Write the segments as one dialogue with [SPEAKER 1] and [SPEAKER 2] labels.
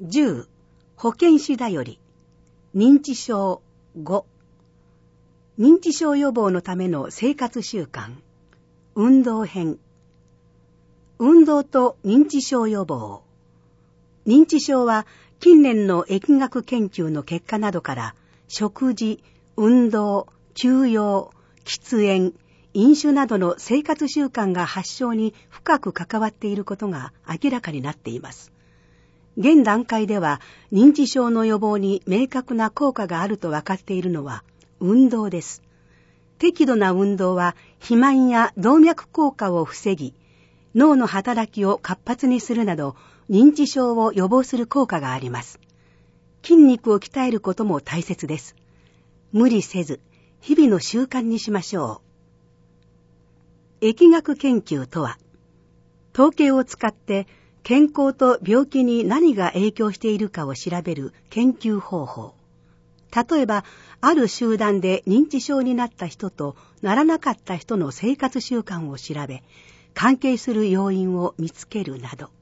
[SPEAKER 1] 10、保健師だより、認知症5、認知症予防のための生活習慣、運動編、運動と認知症予防。認知症は近年の疫学研究の結果などから、食事、運動、休養、喫煙、飲酒などの生活習慣が発症に深く関わっていることが明らかになっています。現段階では認知症の予防に明確な効果があると分かっているのは運動です。適度な運動は肥満や動脈硬化を防ぎ、脳の働きを活発にするなど認知症を予防する効果があります。筋肉を鍛えることも大切です。無理せず日々の習慣にしましょう。疫学研究とは、統計を使って健康と病気に何が影響しているかを調べる研究方法。例えば、ある集団で認知症になった人とならなかった人の生活習慣を調べ、関係する要因を見つけるなど。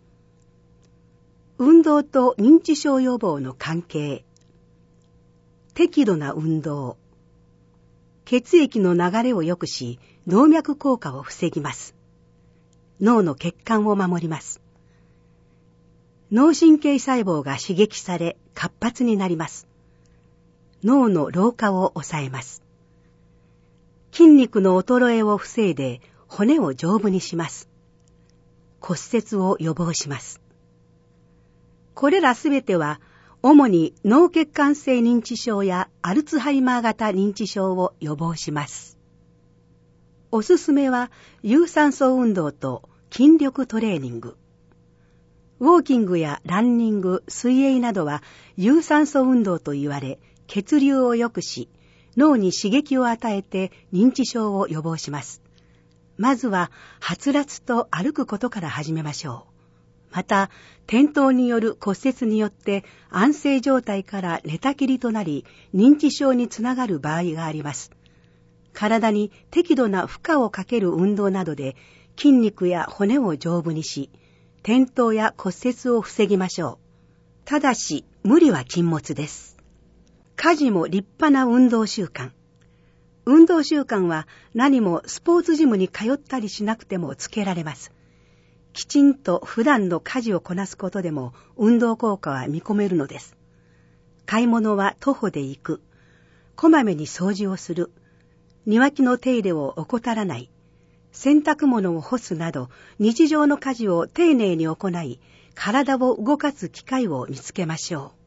[SPEAKER 1] 運動と認知症予防の関係。適度な運動。血液の流れを良くし、動脈硬化を防ぎます。脳の血管を守ります。脳神経細胞が刺激され活発になります。脳の老化を抑えます。筋肉の衰えを防いで骨を丈夫にします。骨折を予防します。これらすべては主に脳血管性認知症やアルツハイマー型認知症を予防します。おすすめは有酸素運動と筋力トレーニング。ウォーキングやランニング、水泳などは有酸素運動と言われ、血流を良くし、脳に刺激を与えて認知症を予防します。まずは、はつらつと歩くことから始めましょう。また、転倒による骨折によって安静状態から寝たきりとなり、認知症につながる場合があります。体に適度な負荷をかける運動などで、筋肉や骨を丈夫にし、転倒や骨折を防ぎましょう。ただし、無理は禁物です。家事も立派な運動習慣。運動習慣は何もスポーツジムに通ったりしなくてもつけられます。きちんと普段の家事をこなすことでも運動効果は見込めるのです。買い物は徒歩で行く。こまめに掃除をする。庭木の手入れを怠らない。洗濯物を干すなど日常の家事を丁寧に行い、体を動かす機会を見つけましょう。